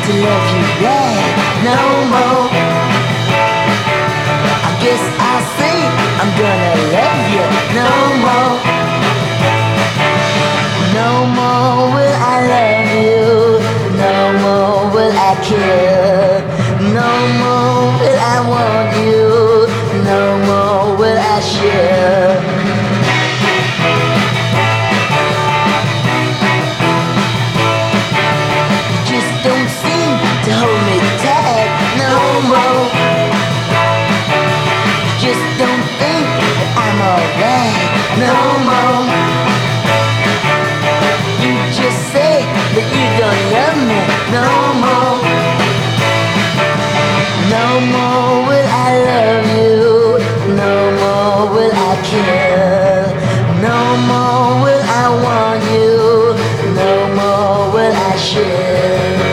to love you back no more. I guess I'll say I'm gonna love you no more. No more will I love you, no more will I care, no more will I want you, no more will I share. You just don't seem to hold me tight no more. You just don't think that I'm alright no more. You just say that you don't love me no more. No more will I love you, no more will I care, no more will I want you, no more will I share.